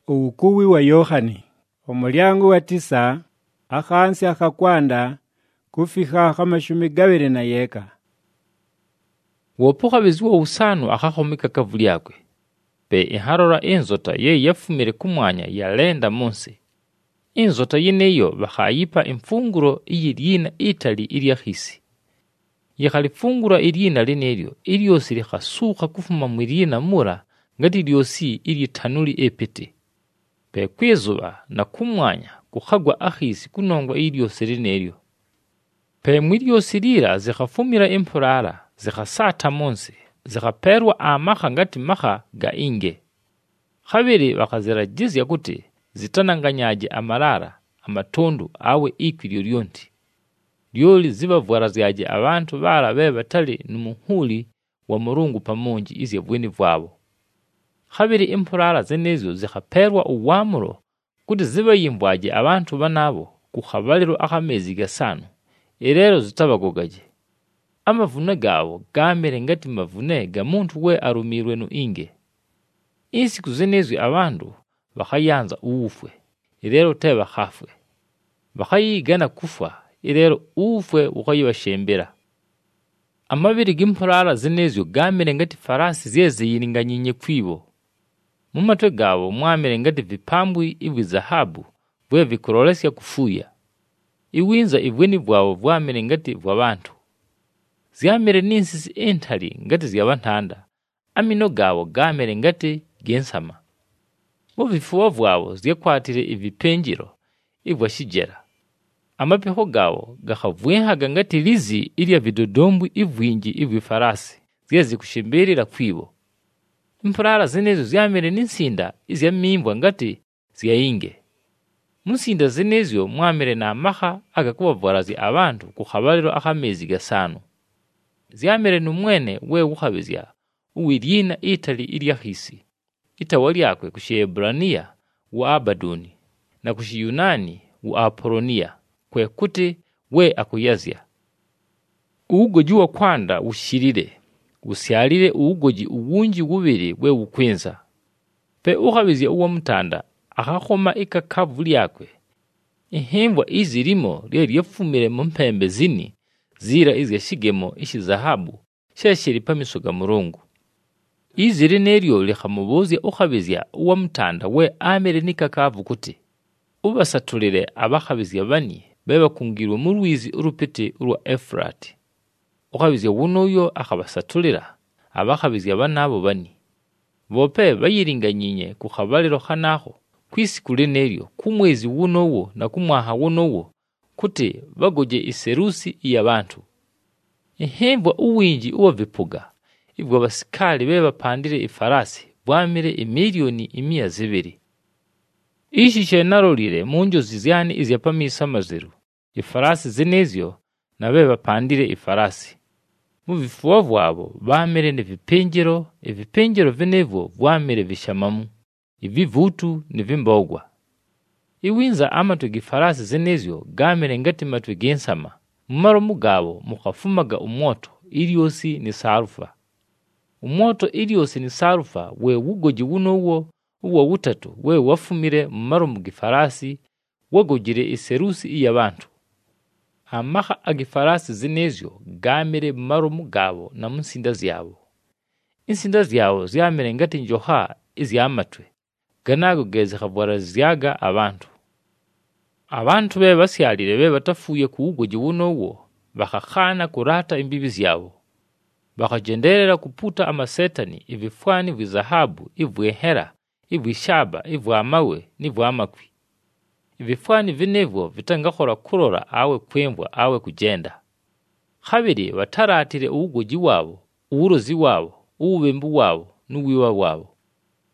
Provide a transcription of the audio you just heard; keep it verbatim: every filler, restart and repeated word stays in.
Ukuwi wa Yohani, omulyango wa tisa, akhansi akhakwanda, kufika akhamashumi gabiri na yeka. Wopokhabeziwa usanu akhahomeka kavu lyakwe. Pe inharora inzota ye yafumire kumwanya yalenda munsi. Inzota yeneyo bakhayipa imfunguro iyirina itali ilyakhisi. Yakhalifungura irina lineryo ilyosi likhasuka kufuma mwirina mura ngati lyosi ilyitanuli epete. Pe kwizuba na kumwanya kukhagwa akhisi kunongwa ilyosi lineryo. Pe mwilyosi lira zikhafumira impurara zikhasatha munsi, zikhaperwa amakha ngati makha ga inge. Khabiri bakhazirajizya kuti zitananganyaje amarara amatondu awe ikwi lyolyonti. Lyoli zibavwarazyaje abantu bala be batali numuhuli wa Mulungu pamunji izya bweni bwabo. Khabiri impurara zenezo zikhaperwa uwamulo kuti zibayimbwaje abantu banabo kukhabaliro akhamezi gasanu. Irero zitabagogaje. Amavune gawo gamere ngati mavune ga muntu we arumirwe nu inge. Insiku zenezo abantu bakhayanza ufwe, irero teba khafwe. Bakhayigana kufa, irero ufwe ukhayibashembera. Amabiri gimpurara zenezo gamere ngati farasi zeze yiringanyinye kwibo. Mumatwe gawo mwamere ngati vipambwi ivi zahabu bwe vikorolesya kufuya. Iwinza ibweni bwawo bwamere ngati bw'abantu. Zyamere ninsisi entali ngati zyabantanda. Amino gawo gamere ngati gensama. Mu bifuwa bwawo zyakwatire ibipenjiro ibwashijera. Amapeho gawo gakhavwenhaga ngati lizi ilya vidodombwi ibwinji ibwifarasi zyezi kushimberera kwibo. Impurara zenezo zyamere ninsinda izyamimbwa ngati zyayinge. Munsinda zenezo mwamere na amaha agakubavwarazi abantu kukhabaliro akhamezi gasanu. Zyamere numwene we ukhabizya uwirina itali ilyakhisi. Itawa lyakwe kushebrania wa Abadoni na kushiyunani wa Apolonia kwe kuti we akuyazya. Ugoji wa kwanda ushirire usyalire ugoji uwunji wubiri we ukwenza. Pe ukhabizya uwa mutanda akhakhoma ikakavu lyakwe. Ihembwa izirimo lyefumire mu mpembe zini zira izyashigemo ishizahabu sheshiri pamiso ga Mulungu. Iziri neryo likhamubuzya ukhabizya uwa mutanda we amere nikakavu kuti ubasatulire abakhabizya bani bebakungirwe mu lwizi urupete urwa Efrati. Ukhabizya wunoyo akhabasatulira abakhabizya banabo bani. Bope bayiringanyinye kukhabaliro khanaho kwisiku lineryo kumwezi wunowo na kumwaha wunowo kuti bagoje iserusi y'abantu. Ihembwa uwinji uwa vipuga ibwa basikali beba pandire ifarasi bwamire imiliyoni imia zibiri. Ishi chenarolire munjozi zyani izyapamisa maziru. Ifarasi zenezyo na beba pandire ifarasi. Mu bifuwa bwabo bamire ne vipenjero, ibipenjero venevo bwamire vishamamu. Ivivutu ni vimbogwa. Iwinza amatwe gifarasi zenezyo gamere ngati matwe gensama. Mumaro mugabo mukhafumaga umoto ilyosi ni sarufa. Umoto ilyosi ni sarufa we wugoji wunowo uwa wutatu we wafumire mumaro mugifarasi wagojire iserusi iy'abantu. Amaha agifarasi zenezyo gamere mumaro mugabo na munsinda zyabo. Insinda zyabo zyamere ngati njoha izyamatwe. Ganago geze khabwara zyaga abantu. Abantu be basyalire be batafuye kuugoji wunowo bakhakhana kurata imbibi zyabo. Bakhajenderera kuputa amasetani ibifwani vizahabu ibwehera ibwishaba ibwamawe nibwamakwi. Ibifwani vinevo vitangakhora kurora awe kwembwa awe kugenda. Khabiri bataratire ugoji wabo, uburozi wabo, ubembu wabo n'uwiwa wabo.